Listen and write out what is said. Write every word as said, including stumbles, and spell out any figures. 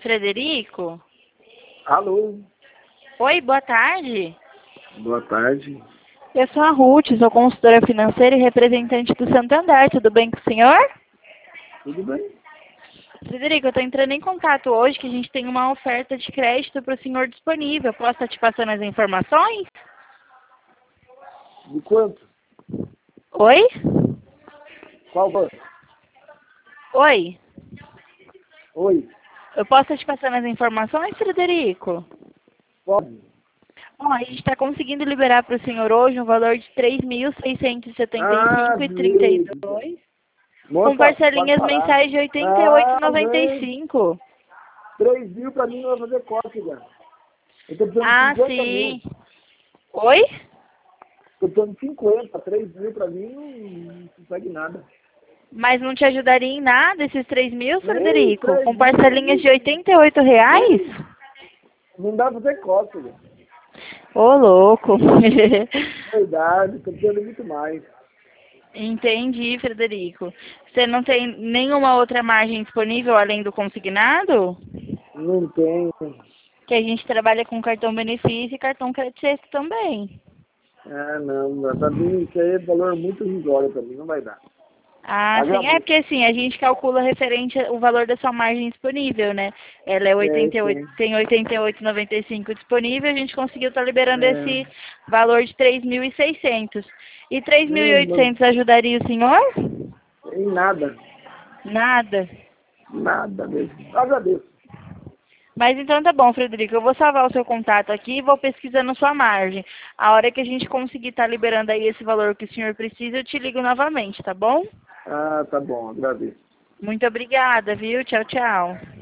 Frederico? Alô? Oi, boa tarde. Boa tarde. Eu sou a Ruth, sou consultora financeira e representante do Santander. Tudo bem com o senhor? Tudo bem? Frederico, eu estou entrando em contato hoje que a gente tem uma oferta de crédito para o senhor disponível. Posso estar te passando as informações? De quanto? Oi? Qual banco? Oi? Oi? Eu posso estar te passando as informações, Frederico? Pode? Bom, a gente está conseguindo liberar para o senhor hoje um valor de três mil seiscentos e setenta e cinco Ah, reais e trinta e Deus. dois centavos, com Moça, pode parcelinhas parar. mensais de oitenta e oito reais Ah, e noventa e vem. cinco centavos. três mil pra mim não vai fazer cócega. Eu tô precisando de Ah, cinquenta sim. mil. Oi? Tô precisando de cinquenta. três mil pra mim não, não consegue nada. Mas não te ajudaria em nada esses três mil, Nem Frederico? três Com parcelinhas de mil. oitenta e oito reais? Não dá pra fazer cócega. Ô, louco. Verdade, tô precisando muito mais. Entendi, Frederico. Você não tem nenhuma outra margem disponível além do consignado? Não tem. Que a gente trabalha com cartão benefício e cartão crédito sexto também. Ah, não. Pra mim isso aí é valor muito risório pra mim. Não vai dar. Ah, sim. É Agradeço. porque assim, a gente calcula referente o valor da sua margem disponível, né? Ela é É, oitenta e oito, sim. tem oitenta e oito e noventa e cinco disponível, a gente conseguiu estar liberando É, esse valor de três mil e seiscentos. E três mil e nem, não, oitocentos ajudaria o senhor? em nada. Nada. Nada mesmo. Agradeço. Mas então tá bom, Frederico. Eu vou salvar o seu contato aqui e vou pesquisando sua margem. A hora que a gente conseguir estar liberando aí esse valor que o senhor precisa, eu te ligo novamente, tá bom? Ah, tá bom. Agradeço. Muito obrigada, viu? Tchau, tchau.